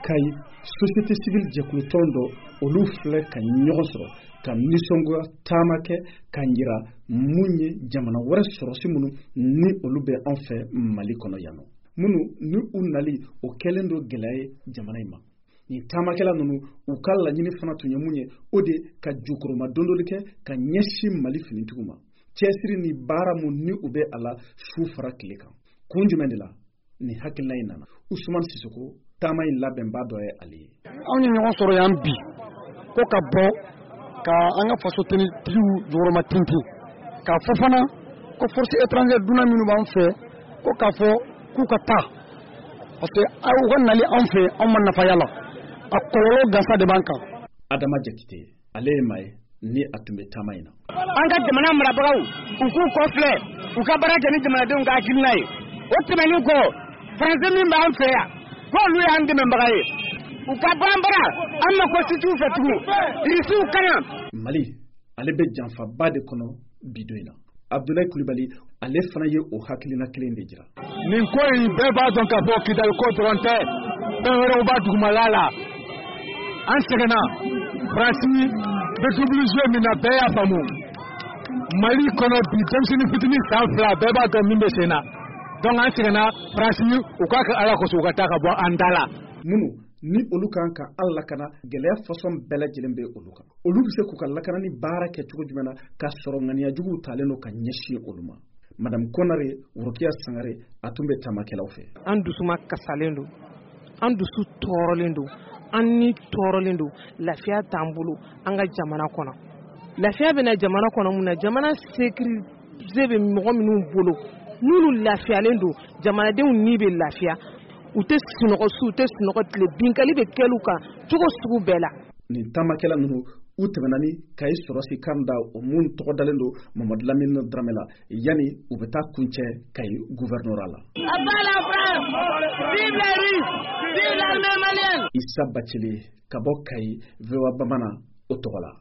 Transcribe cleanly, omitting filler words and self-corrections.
Kayi société civile jɛkulu tɔn dɔ olu filɛ ka ɲɔgɔn sɔrɔ ka nisɔngoya taama kɛ ka yira mun ye jamana wɛrɛ sɔrɔsi minnu ni olu bɛ an fɛ Mali kɔnɔ yan nɔ minnu ni u nali o kɛlen do gɛlɛya ye jamana in ma ni taamakɛla ninnu u ka laɲini fana tun ye mun ye o de ka jukuruma dondoli kɛ ka ɲɛsin Mali finitigiw ma cɛsiri ni baara mun ni u bɛ a la su fara tile kan kun jumɛn de la ni hakilina in nana Usumani Sisoko taama in labɛnbaa dɔ ye ale ye anw ye ɲɔgɔn sɔrɔ yan bi ko ka bɔ ka an ka faso tigiw jɔyɔrɔma tintin k'a fɔ fana ko force étrangère dunan minnu b'an fɛ ko k'a fɔ k'u ka taa parce que u ka nali an fɛ anw ma nafaya la a kɔlɔlɔ gansa de b'an kan Adama Jakite ale ye maa ye ni a tun bɛ taama in na an ka jamana marabagaw u k'u kɔfilɛ u ka baara kɛ ni jamanadenw ka hakilina ye o tɛmɛnen kɔ faransi min b'an fɛ yan k'olu y'an dɛmɛbaga ye u ka bɔ an bara an ma constitution fɛ tugun irisiw kana Mali ale bɛ janfaba de kɔnɔ bidon in na Abdoulaye Coulibaly ale fana ye o hakilina kelen de jira nin ko in bɛɛ b'a dɔn ka bɔ Kidali ko dɔrɔn tɛ fɛn wɛrɛw b'a dugumala la an sɛgɛnna Faransi bɛ double jeu min na bɛɛ y'a faamu Mali kɔnɔ bi denmisɛnnin fitinin san 2 bɛɛ b'a dɔn min bɛ sen na donc an sɛgɛnna Faransi u k'a kɛ Ala kosɔn u ka taa ka bɔ an da la minnu ni olu kan ka an lakana gɛlɛya fasɔn bɛɛ lajɛlen bɛ olu kan olu bɛ se k'u ka lakana ni baara kɛ cogo jumɛn na ka sɔrɔ ŋaniyajuguw talen don ka ɲɛsin olu ma Madame Konare Worokiya Sangare a tun bɛ taamakɛlaw fɛ an dusuma kasalen don an dusu tɔɔrɔlen don an ni tɔɔrɔlen don lafiya t'an bolo an ka jamana kɔnɔ lafiya bɛ na jamana kɔnɔ mun na jamana sécurité bɛ mɔgɔ minnu bolo n'olu lafiyalen don jamanadenw ni bɛ lafiya u tɛ sunɔgɔ su u tɛ sunɔgɔ tile binkali bɛ kɛlu kan cogo sugu bɛɛ la nin taamakɛla ninnu u tɛmɛna ni Kayi Sɔrɔsi kan da o mun tɔgɔ dalen don Mamadu Lamini Dramé la yani u bɛ taa kuncɛ Kayi gouvernorat la Isa Bacili ka bɔ Kayi VOA Bamanan o tɔgɔ la